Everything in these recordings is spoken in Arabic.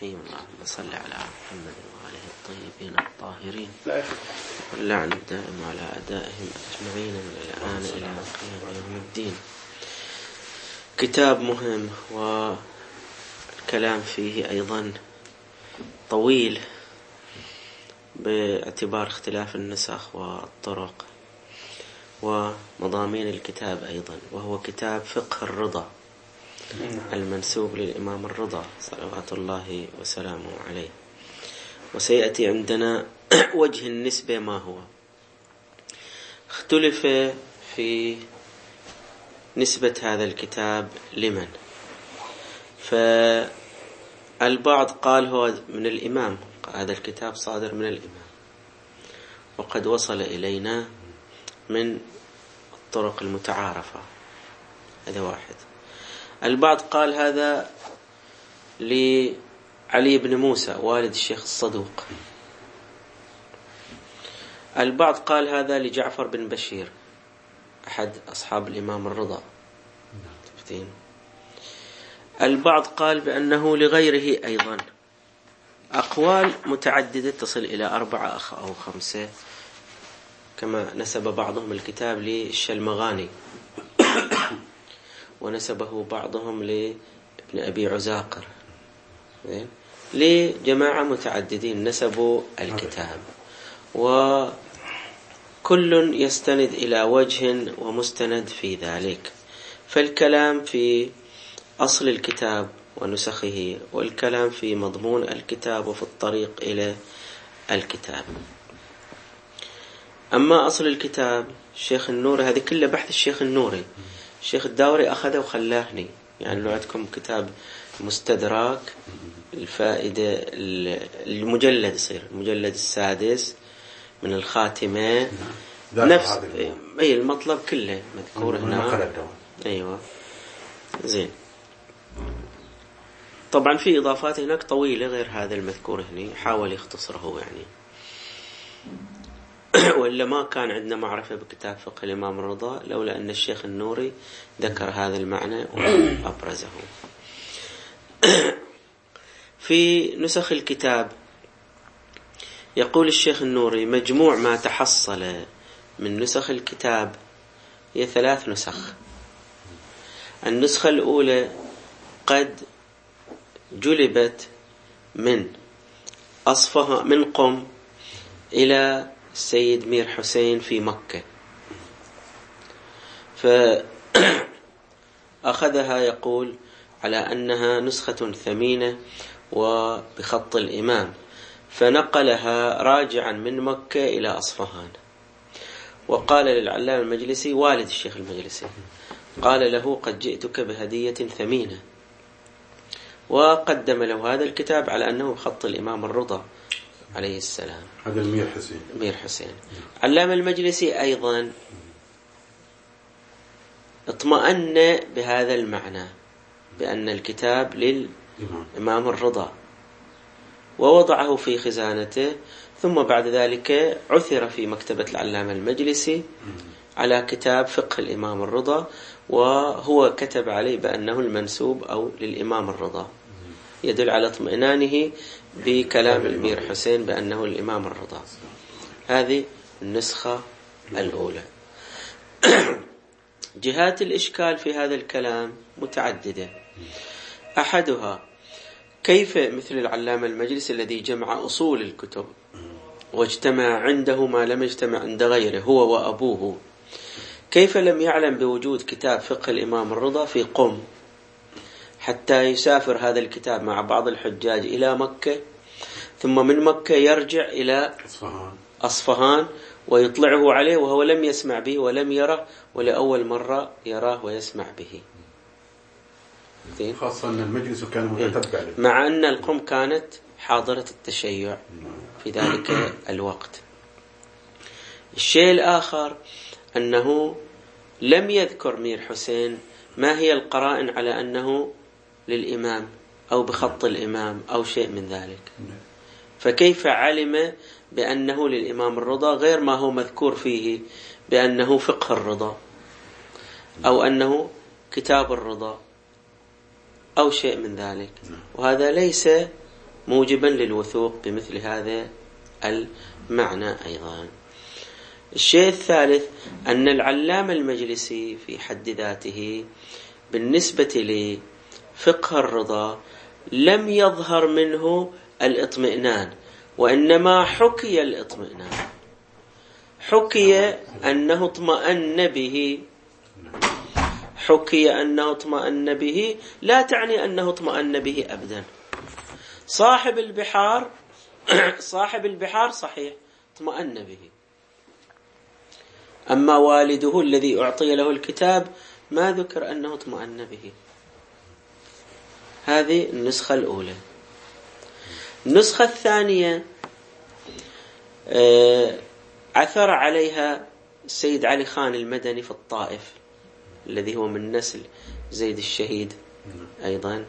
الرحيم. اللهم صل على محمد وآله الطيبين الطاهرين واللعن الدائم على أعدائهم أجمعين من الآن إلى قيام يوم الدين. كتاب مهم والكلام فيه أيضا طويل باعتبار اختلاف النسخ والطرق ومضامين الكتاب أيضا، وهو كتاب فقه الرضا المنسوب للإمام الرضا صلوات الله وسلامه عليه. وسيأتي عندنا وجه النسبة ما هو. اختلف في نسبة هذا الكتاب لمن، فالبعض قال هو من الإمام، هذا الكتاب صادر من الإمام وقد وصل إلينا من الطرق المتعارفة، هذا واحد. البعض قال هذا لعلي بن موسى والد الشيخ الصدوق. البعض قال هذا لجعفر بن بشير أحد أصحاب الإمام الرضا. البعض قال بأنه لغيره أيضا. أقوال متعددة تصل إلى 4 أو 5، كما نسب بعضهم الكتاب للشلمغاني ونسبه بعضهم لابن أبي عزاقر، لجماعة متعددين نسبوا الكتاب، وكل يستند إلى وجه ومستند في ذلك. فالكلام في أصل الكتاب ونسخه، والكلام في مضمون الكتاب وفي الطريق إلى الكتاب. أما أصل الكتاب الشيخ النوري، هذه كله بحث الشيخ النوري. الشيخ الداوري أخذه وخلاهني، يعني لو عندكم كتاب مستدرك الفائدة المجلد يصير المجلد السادس من الخاتمة، نفس أي المطلب كله مذكور هنا. أيوة زين. طبعا في إضافات هناك طويلة غير هذا المذكور هنا، حاول يختصره يعني، وإلا ما كان عندنا معرفة بكتاب فقه الإمام الرضا لولا أن الشيخ النوري ذكر هذا المعنى وأبرزه. في نسخ الكتاب يقول الشيخ النوري مجموع ما تحصل من نسخ الكتاب هي 3 نسخ. النسخة الأولى قد جلبت من أصفها من قم إلى السيد مير حسين في مكة، فأخذها يقول على أنها نسخة ثمينة وبخط الإمام، فنقلها راجعا من مكة إلى أصفهان. وقال للعلامة المجلسي والد الشيخ المجلسي، قال له قد جئتك بهدية ثمينة، وقدم له هذا الكتاب على أنه بخط الإمام الرضا عليه السلام. هذا المير حسين. مير حسين. علامة المجلسي أيضا اطمأن بهذا المعنى بأن الكتاب للإمام الرضا، ووضعه في خزانته. ثم بعد ذلك عثر في مكتبة العلامة المجلسي على كتاب فقه الإمام الرضا، وهو كتب عليه بأنه المنسوب أو للإمام الرضا، يدل على اطمئنانه بكلام المير حسين بأنه الإمام الرضا. هذه النسخة الأولى. جهات الإشكال في هذا الكلام متعددة. أحدها كيف مثل العلامة المجلس الذي جمع أصول الكتب واجتمع عنده ما لم يجتمع عند غيره هو وأبوه، كيف لم يعلم بوجود كتاب فقه الإمام الرضا في قم حتى يسافر هذا الكتاب مع بعض الحجاج إلى مكة، ثم من مكة يرجع إلى أصفهان ويطلعه عليه وهو لم يسمع به ولم يره، ولأول مرة يراه ويسمع به. خاصة أن المجلس كان متتبع له، مع أن القم كانت حاضرة التشيع في ذلك الوقت. الشيء الآخر أنه لم يذكر مير حسين ما هي القرائن على أنه للإمام أو بخط الإمام أو شيء من ذلك، فكيف علم بأنه للإمام الرضا غير ما هو مذكور فيه بأنه فقه الرضا أو أنه كتاب الرضا أو شيء من ذلك؟ وهذا ليس موجبا للوثوق بمثل هذا المعنى أيضا. الشيء الثالث أن العلامة المجلسي في حد ذاته بالنسبة لفقه الرضا لم يظهر منه الاطمئنان، وإنما حكي الاطمئنان، حكي أنه اطمأن به. حكي أنه اطمأن به لا تعني أنه اطمأن به أبدا. صاحب البحار صحيح اطمأن به، أما والده الذي أعطي له الكتاب ما ذكر أنه اطمأن به. هذه النسخة الأولى. النسخة الثانية عثر عليها السيد علي خان المدني في الطائف، الذي هو من نسل زيد الشهيد أيضا.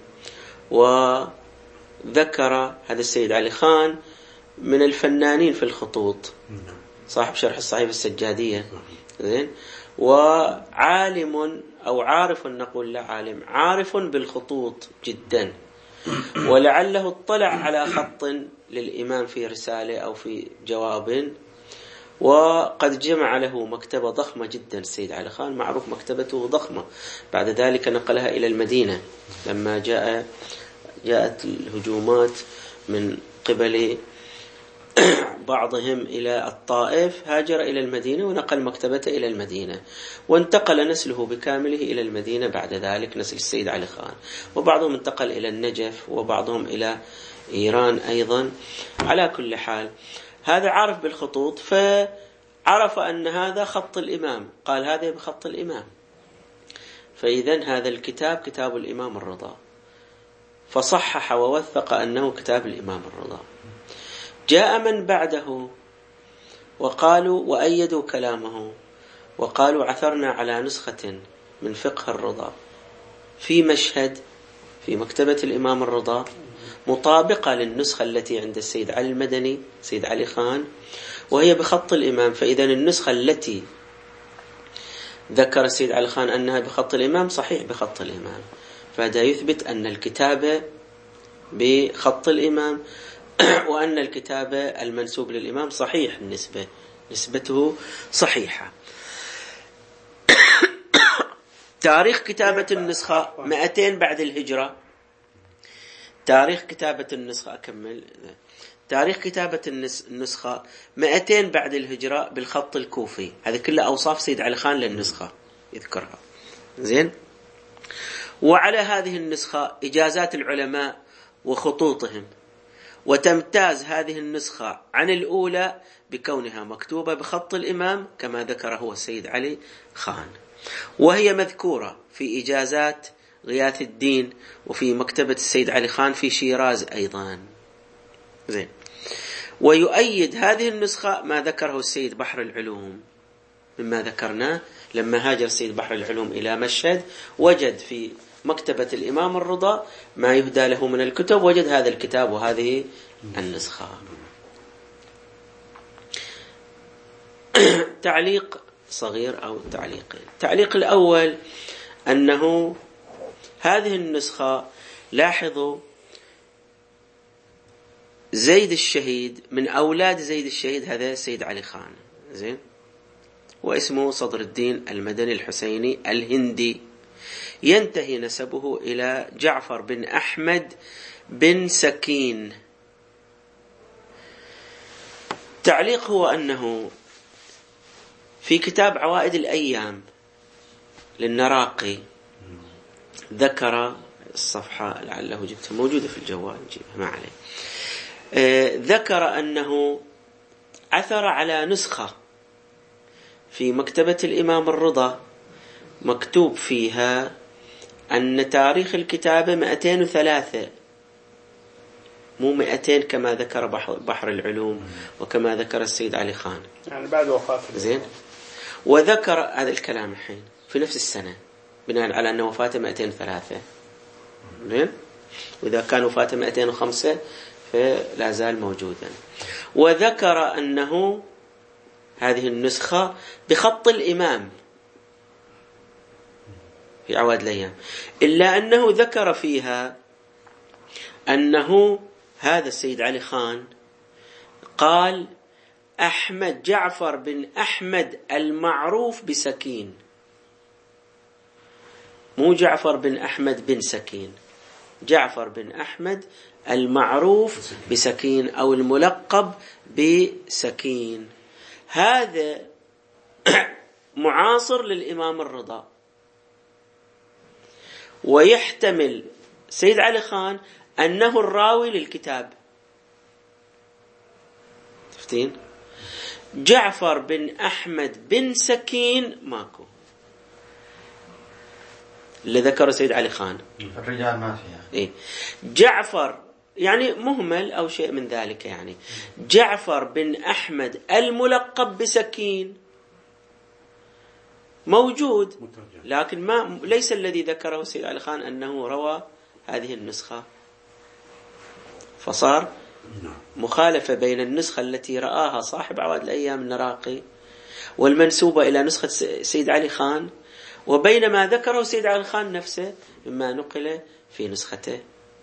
وذكر هذا السيد علي خان من الفنانين في الخطوط، صاحب شرح الصحيفة السجادية، زين، وعالم أو عارف، نقول لا عالم، عارف بالخطوط جدا، ولعله اطلع على خط للإمام في رسالة أو في جواب، وقد جمع له مكتبة ضخمة جدا. السيد علي خان معروف مكتبته ضخمة، بعد ذلك نقلها إلى المدينة لما جاءت الهجومات من قبل بعضهم إلى الطائف، هاجر إلى المدينة ونقل مكتبته إلى المدينة، وانتقل نسله بكامله إلى المدينة بعد ذلك، نسل السيد علي خان، وبعضهم انتقل إلى النجف وبعضهم إلى إيران أيضا. على كل حال هذا عارف بالخطوط، فعرف أن هذا خط الإمام، قال هذا بخط الإمام، فإذن هذا الكتاب كتاب الإمام الرضا، فصحح ووثق أنه كتاب الإمام الرضا. جاء من بعده وقالوا وأيدوا كلامه، وقالوا عثرنا على نسخة من فقه الرضا في مشهد في مكتبة الإمام الرضا مطابقة للنسخة التي عند السيد علي المدني، سيد علي خان، وهي بخط الإمام. فإذا النسخة التي ذكر السيد علي خان أنها بخط الإمام صحيح بخط الإمام، فهذا يثبت أن الكتابة بخط الإمام، وأن الكتابة المنسوب للإمام صحيح نسبته صحيحة. تاريخ كتابة النسخة 200 بعد الهجرة. تاريخ كتابة النسخة أكمل. تاريخ كتابة النسخة 200 بعد الهجرة بالخط الكوفي. هذه كلها أوصاف سيد علي خان للنسخة يذكرها، زين. وعلى هذه النسخة إجازات العلماء وخطوطهم، وتمتاز هذه النسخة عن الأولى بكونها مكتوبة بخط الإمام كما ذكر هو السيد علي خان، وهي مذكورة في إجازات غياث الدين وفي مكتبة السيد علي خان في شيراز أيضا، زين. ويؤيد هذه النسخة ما ذكره السيد بحر العلوم مما ذكرناه، لما هاجر السيد بحر العلوم إلى مشهد وجد في مكتبة الإمام الرضا ما يهدى له من الكتب، وجد هذا الكتاب وهذه النسخة. تعليق صغير أو تعليقين. التعليق الأول أنه هذه النسخة، لاحظوا زيد الشهيد من أولاد زيد الشهيد هذا سيد علي خان، زين، واسمه صدر الدين المدني الحسيني الهندي، ينتهي نسبه إلى جعفر بن أحمد بن سكين. تعليق هو أنه في كتاب عوائد الأيام للنراقي ذكر الصفحة لعله جبتها موجودة في الجوال نجيبها ما عليه، ذكر أنه عثر على نسخة في مكتبة الإمام الرضا مكتوب فيها أن تاريخ الكتابة 203 مو 200 كما ذكر بحر العلوم وكما ذكر السيد علي خان، يعني بعد وفاته، زين. وذكر هذا الكلام الحين في نفس السنة بناء على أن وفاته 203، زين، وإذا كان وفاته 205 فلا زال موجودا. وذكر أنه هذه النسخة بخط الإمام في عوائد الأيام، إلا أنه ذكر فيها أنه هذا السيد علي خان قال أحمد جعفر بن أحمد المعروف بسكين، مو جعفر بن أحمد بن سكين، جعفر بن أحمد المعروف بسكين أو الملقب بسكين. هذا معاصر للإمام الرضا، ويحتمل سيد علي خان أنه الراوي للكتاب. تفتين؟ جعفر بن أحمد بن سكين ماكو، اللي ذكره سيد علي خان الرجال ما فيها. إيه؟ جعفر يعني مهمل أو شيء من ذلك. يعني جعفر بن أحمد الملقب بسكين موجود، لكن ما ليس الذي ذكره سيد علي خان أنه روى هذه النسخة. فصار مخالفة بين النسخة التي رآها صاحب عواد الأيام النراقي والمنسوبة إلى نسخة سيد علي خان، وبين ما ذكره سيد علي خان نفسه مما نقل في نسخته.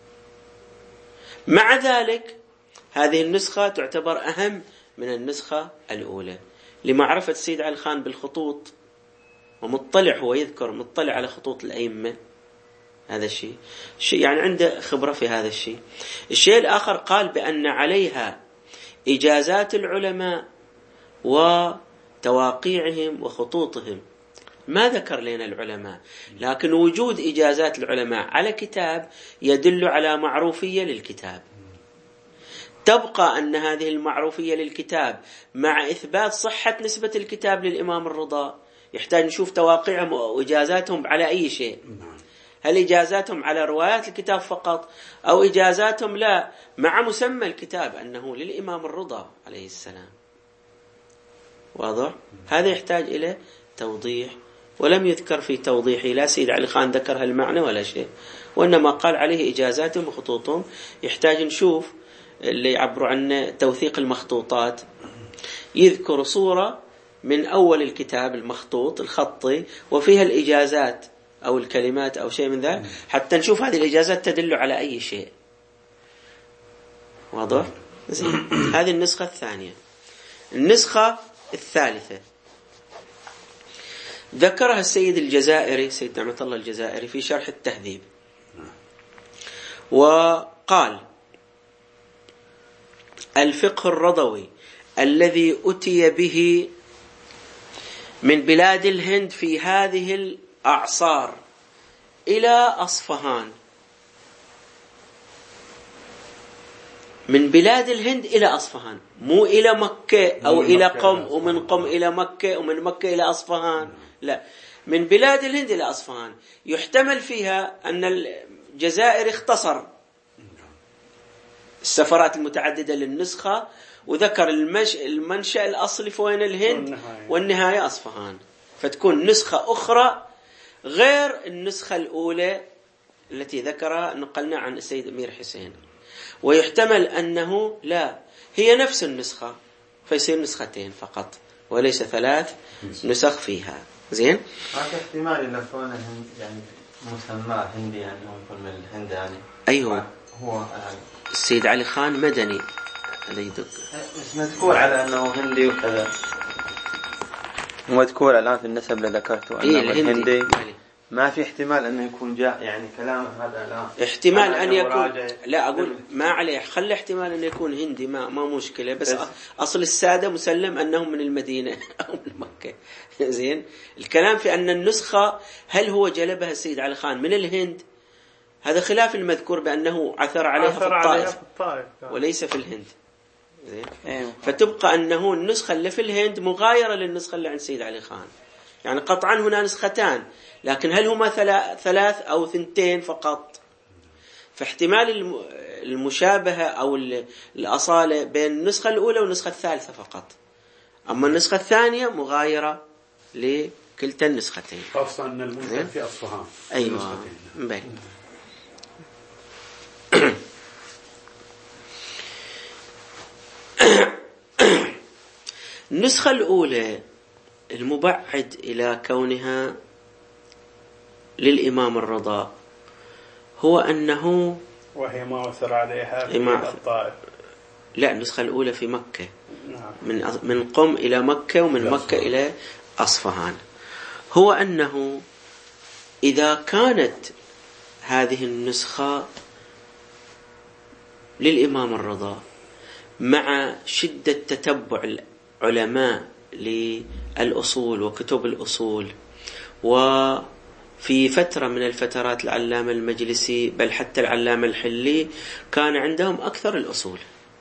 مع ذلك هذه النسخة تعتبر أهم من النسخة الأولى لمعرفة سيد علي خان بالخطوط، ومطلع، هو يذكر مطلع على خطوط الأئمة. هذا الشيء يعني عنده خبرة في هذا الشيء. الشيء الآخر قال بأن عليها إجازات العلماء وتواقيعهم وخطوطهم. ما ذكر لنا العلماء، لكن وجود إجازات العلماء على كتاب يدل على معروفية للكتاب. تبقى أن هذه المعروفية للكتاب مع إثبات صحة نسبة الكتاب للإمام الرضا يحتاج نشوف تواقيعهم وإجازاتهم على أي شيء. هل إجازاتهم على روايات الكتاب فقط، أو إجازاتهم لا مع مسمى الكتاب أنه للإمام الرضا عليه السلام. واضح؟ هذا يحتاج إلى توضيح، ولم يذكر في توضيحه لا سيد علي خان ذكر هالمعنى ولا شيء، وإنما قال عليه إجازاتهم وخطوطهم. يحتاج نشوف اللي يعبروا عنه توثيق المخطوطات، يذكر صورة من أول الكتاب المخطوط الخطي وفيها الإجازات أو الكلمات أو شيء من ذلك، حتى نشوف هذه الإجازات تدل على أي شيء. واضح؟ زين. هذه النسخة الثانية. النسخة الثالثة ذكرها السيد الجزائري، سيد نعمة الله الجزائري، في شرح التهذيب، وقال: الفقه الرضوي الذي أتي به من بلاد الهند في هذه الأعصار إلى أصفهان، من بلاد الهند إلى أصفهان، مو إلى مكة أو إلى قم ومن قم إلى مكة ومن مكة إلى أصفهان، لا، من بلاد الهند إلى أصفهان. يحتمل فيها أن الجزائر اختصر السفرات المتعددة للنسخة وذكر المنشأ الأصلي فوين الهند والنهاية أصفهان، فتكون نسخة أخرى غير النسخة الأولى التي ذكرها نقلنا عن السيد أمير حسين. ويحتمل أنه لا، هي نفس النسخة فيصير نسختين فقط وليس 3 نسخ فيها. زين؟ هذا احتمال إلا كونه يعني مسمى هندي، يعني هو يكون من الهند يعني. أيوه، هو يعني السيد علي خان مدني هذا يدق، بس مذكور على أنه هندي وكذا، مذكور الآن في النسب اللي ذكرته أنه هندي. ما في احتمال أنه يكون جاء يعني كلام هذا، لا احتمال أن يكون، لا أقول ما عليه، خلي احتمال أن يكون هندي، ما مشكلة، بس أصل السادة مسلم أنهم من المدينة أو من مكة. زين، الكلام في أن النسخة هل هو جلبها السيد علي خان من الهند، هذا خلاف المذكور بأنه عثر عليها في الطائف وليس في الهند. زين، فتبقى أنه النسخة اللي في الهند مغايرة للنسخة اللي عند السيد علي خان. يعني قطعا هنا نسختان، لكن هل هما 3 أو 2 فقط؟ فاحتمال المشابهة أو الأصالة بين النسخة الأولى والنسخة الثالثة فقط، أما النسخة الثانية مغايرة لكلتا النسختين، خاصة أن المنتج في أصفهان. أيوة، بين. النسخة الأولى المبعد إلى كونها للإمام الرضا هو أنه وهي ما وصل عليها في الطائف. لا، النسخة الأولى في مكة. من قم إلى مكة، ومن مكة إلى أصفهان. هو أنه إذا كانت هذه النسخة للإمام الرضا مع شدة تتبع العلماء للأصول وكتب الأصول، وفي فترة من الفترات العلامة المجلسي بل حتى العلامة الحلي كان عندهم أكثر الأصول،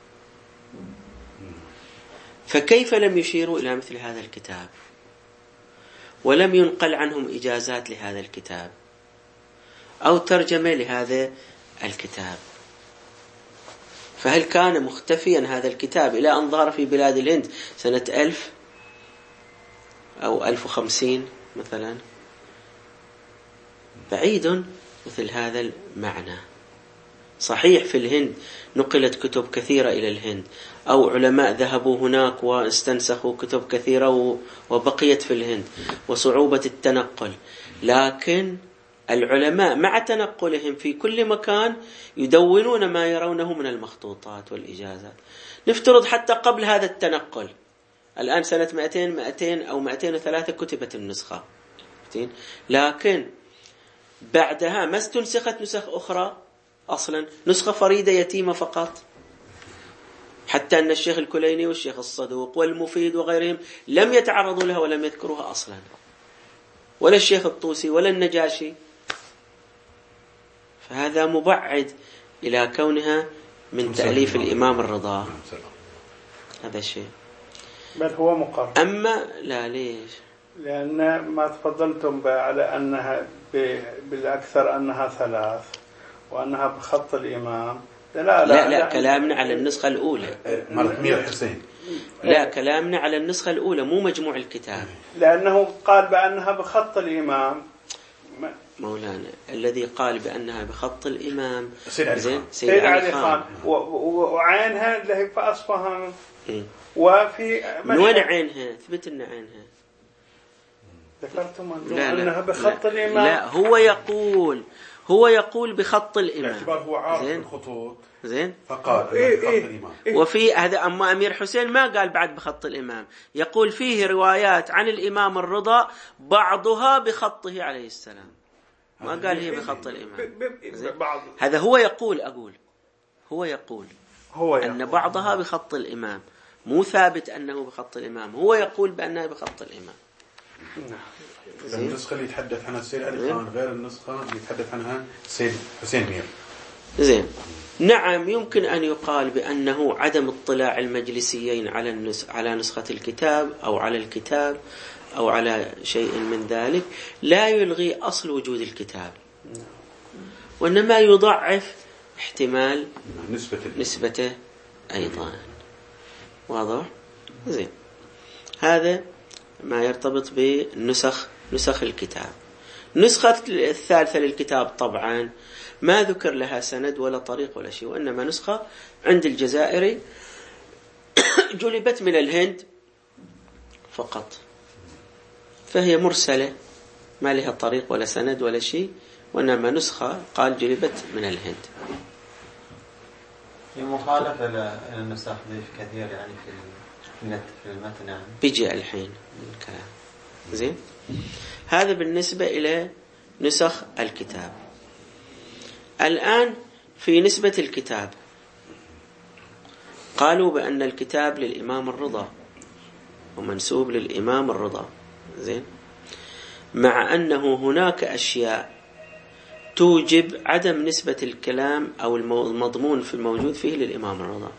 فكيف لم يشيروا إلى مثل هذا الكتاب ولم ينقل عنهم إجازات لهذا الكتاب أو ترجمة لهذا الكتاب؟ فهل كان مختفيا هذا الكتاب إلى أن ظهر في بلاد الهند سنة 1000 أو 1050 مثلا؟ بعيد مثل هذا المعنى. صحيح في الهند نقلت كتب كثيرة إلى الهند، أو علماء ذهبوا هناك واستنسخوا كتب كثيرة وبقيت في الهند، وصعوبة التنقل، لكن العلماء مع تنقلهم في كل مكان يدونون ما يرونه من المخطوطات والإجازات. نفترض حتى قبل هذا التنقل، الآن سنة 200 أو 203 كتبت النسخة، لكن بعدها ما استنسخت نسخ أخرى أصلا، نسخة فريدة يتيمة فقط، حتى أن الشيخ الكليني والشيخ الصدوق والمفيد وغيرهم لم يتعرضوا لها ولم يذكروها أصلا، ولا الشيخ الطوسي ولا النجاشي. فهذا مبعد إلى كونها من تأليف الإمام الرضا، هذا الشيء. بل هو مقرر. أما لا، ليش؟ لأن ما تفضلتم على أنها بالأكثر أنها 3 وأنها بخط الإمام. لا كلامنا على النسخة الأولى مرت مير حسين. لا، كلامنا على النسخة الأولى مو مجموع الكتاب، لأنه قال بأنها بخط الإمام. مولانا الذي قال بأنها بخط الإمام سيد علي خان، وعينها اللي هي في أصفهان. وفي من وين عينها؟ ثبت لنا عينها. ذكرتم أنها بخط الإمام. لا، هو يقول بخط الإمام، باعتبار هو عارف الخطوط. زين، فقال بخط الإمام. وفي هذا أما أمير حسين ما قال بعد بخط الإمام، يقول فيه روايات عن الإمام الرضا بعضها بخطه عليه السلام، ما قال هي بخط الإمام. هذا هو يقول أن بعضها بخط الإمام، مو ثابت أنه بخط الإمام، هو يقول بأنها بخط الإمام. النسخة اللي يتحدث عنها السيد علي خان غير النسخة اللي يتحدث عنها السيد حسين مير. زين، نعم، يمكن أن يقال بأنه عدم اطلاع المجلسيين على نسخة الكتاب أو على الكتاب أو على شيء من ذلك لا يلغي أصل وجود الكتاب، وإنما يضعف احتمال نسبته أيضا. واضح؟ زين، هذا ما يرتبط بنسخ الكتاب. نسخة الثالثة للكتاب طبعا ما ذكر لها سند ولا طريق ولا شيء، وإنما نسخة عند الجزائري جلبت من الهند فقط، فهي مرسلة ما لها طريق ولا سند ولا شيء، وإنما نسخة قال جلبت من الهند. في مخالفة للنسخ كثير يعني في المتن يعني. بيجي الحين الكلام. زين، هذا بالنسبة إلى نسخ الكتاب. الآن في نسبة الكتاب قالوا بأن الكتاب للإمام الرضا ومنسوب للإمام الرضا. زين، مع أنه هناك أشياء توجب عدم نسبة الكلام أو المضمون في الموجود فيه للإمام الرضا،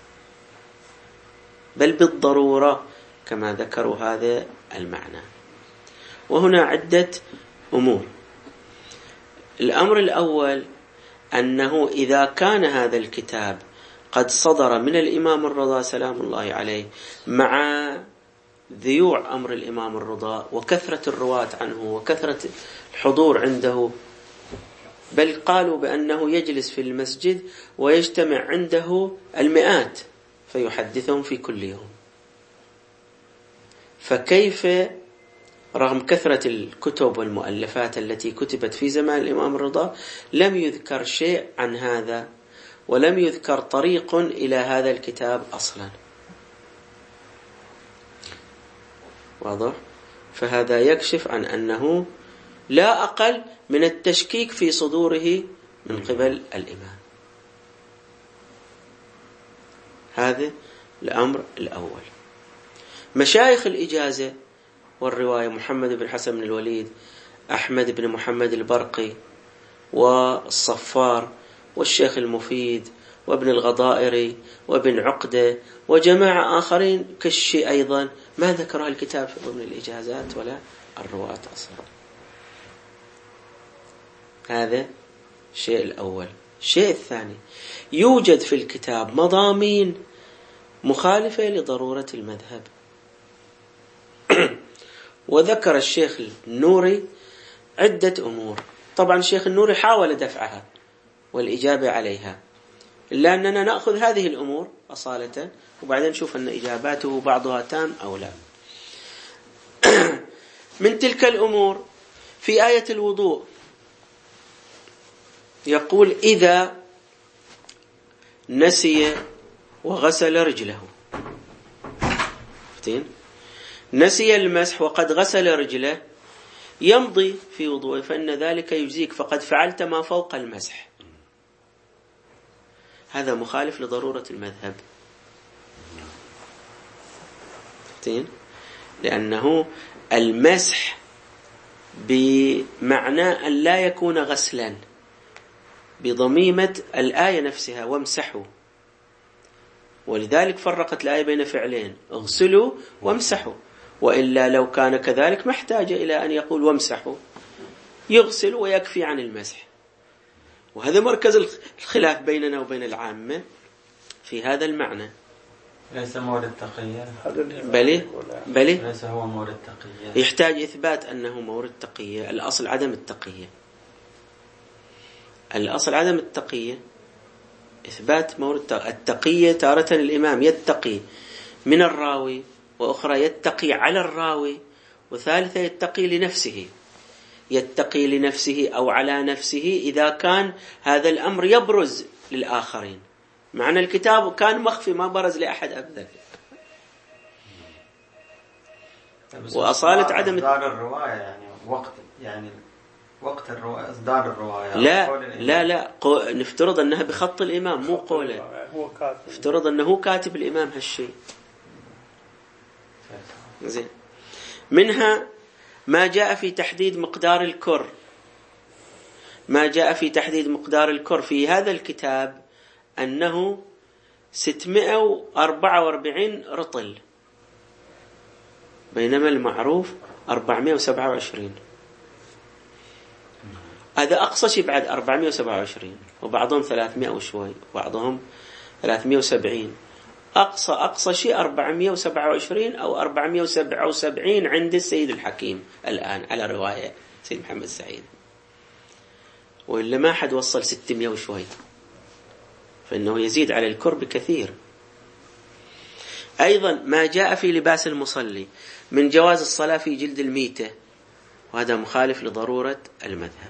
بل بالضرورة كما ذكروا هذا المعنى. وهنا عدة أمور. الأمر الأول أنه إذا كان هذا الكتاب قد صدر من الإمام الرضا سلام الله عليه مع ذيوع أمر الإمام الرضا وكثرة الرواة عنه وكثرة الحضور عنده، بل قالوا بأنه يجلس في المسجد ويجتمع عنده المئات فيحدثهم في كل يوم، فكيف رغم كثرة الكتب والمؤلفات التي كتبت في زمان الإمام الرضا لم يذكر شيء عن هذا، ولم يذكر طريق إلى هذا الكتاب أصلا. واضح؟ فهذا يكشف عن أنه لا أقل من التشكيك في صدوره من قبل الإمام. هذا الأمر الأول. مشايخ الإجازة والرواية محمد بن حسن بن الوليد، أحمد بن محمد البرقي، والصفار، والشيخ المفيد، وابن الغضائري، وابن عقدة، وجماعة آخرين كالشيء أيضا ما ذكرها الكتاب في ضمن الإجازات ولا الرواة أصلا. هذا الشيء الأول. الشيء الثاني، يوجد في الكتاب مضامين مخالفة لضرورة المذهب. وذكر الشيخ النوري عدة أمور. طبعا الشيخ النوري حاول دفعها والإجابة عليها، إلا أننا نأخذ هذه الأمور أصالة وبعدين نشوف أن إجاباته بعضها تام أو لا. من تلك الأمور في آية الوضوء يقول إذا نسي وغسل رجله، نسي المسح وقد غسل رجله يمضي في وضوءه فإن ذلك يجزيك فقد فعلت ما فوق المسح. هذا مخالف لضرورة المذهب، لأنه المسح بمعنى أن لا يكون غسلا بضميمة الآية نفسها وامسحوا، ولذلك فرقت الآية بين فعلين اغسلوا وامسحوا، وإلا لو كان كذلك ما احتاج إلى أن يقول وامسحوا، يغسل ويكفي عن المسح. وهذا مركز الخلاف بيننا وبين العامة في هذا المعنى. ليس مورد التقية، بلي ليس هو مورد التقية، يحتاج إثبات أنه مورد التقية. الأصل عدم التقية، الأصل عدم التقية، إثبات مورد التقية. تارة الإمام يتقي من الراوي، وأخرى يتقي على الراوي، وثالثة يتقي لنفسه. يتقي لنفسه أو على نفسه إذا كان هذا الأمر يبرز للآخرين. معنى الكتاب كان مخفي ما برز لأحد أبدا. وأصالة عدم إصدار الرواية يعني وقت الرواية، إصدار الرواية. لا نفترض أنها بخط الإمام مو قوله، نفترض أنه كاتب الإمام هالشيء. زين. منها ما جاء في تحديد مقدار الكر. ما جاء في تحديد مقدار الكر في هذا الكتاب أنه 644 رطل، بينما المعروف 427. هذا أقصى شيء بعد 427، وبعضهم 300 وشوي، وبعضهم 370. أقصى شيء 427 أو 477 عند السيد الحكيم الآن على رواية سيد محمد سعيد، وإلا ما حد وصل 600 وشوي، فإنه يزيد على الكرب كثير. أيضا ما جاء في لباس المصلي من جواز الصلاة في جلد الميتة، وهذا مخالف لضرورة المذهب.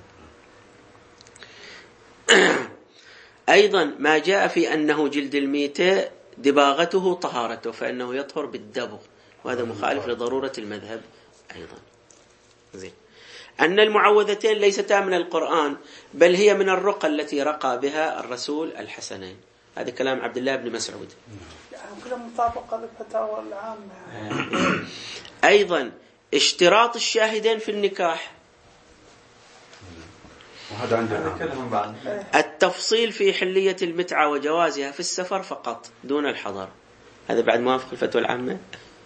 أيضا ما جاء في أنه جلد الميتة دباغته طهارته، فإنه يطهر بالدبغ، وهذا مخالف لضرورة المذهب أيضا. زين. أن المعوذتين ليستا من القرآن، بل هي من الرقى التي رقى بها الرسول الحسنين. هذا كلام عبد الله بن مسعود. كلها مطابقة للفتاوى العامة. أيضا اشتراط الشاهدين في النكاح، وهذا عندنا التفصيل في حلية المتعة وجوازها في السفر فقط دون الحضر. هذا بعد موافق الفتوى العامة.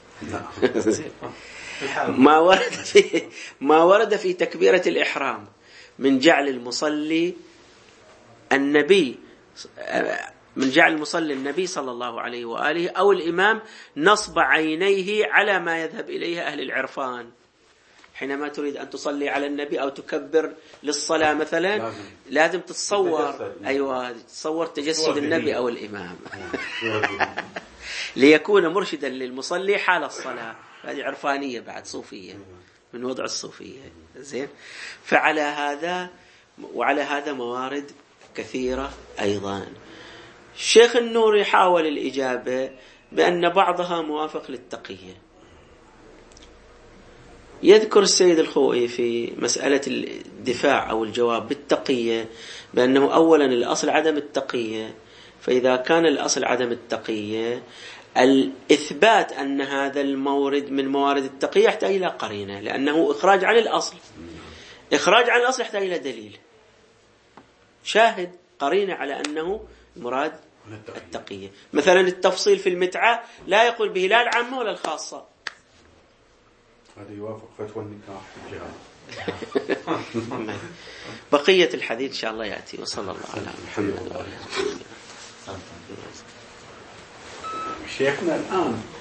ما ورد في تكبيرة الإحرام من جعل المصلي النبي صلى الله عليه وآله أو الإمام نصب عينيه على ما يذهب إليه أهل العرفان. حينما تريد أن تصلي على النبي أو تكبر للصلاة مثلا لازم تتصور، تصور تجسد النبي أو الإمام ليكون مرشدا للمصلي حال الصلاة. هذه عرفانية بعد صوفية. من وضع الصوفية. زين. فعلى هذا وعلى هذا موارد كثيرة أيضا. الشيخ النوري حاول الإجابة بأن بعضها موافق للتقية. يذكر السيد الخوئي في مسألة الدفاع أو الجواب بالتقية بأنه أولا الأصل عدم التقية، فإذا كان الأصل عدم التقية الإثبات أن هذا المورد من موارد التقية يحتاج إلى قرينة، لأنه إخراج عن الأصل. إخراج عن الأصل يحتاج إلى دليل شاهد قرينة على أنه مراد التقية. مثلا التفصيل في المتعة لا يقول به لا العامة ولا الخاصة. هذا يوافق فتوى النكاح بقية الحديث إن شاء الله يأتي. وصلى الله على محمد وعلى آله وصحبه. شيخنا الآن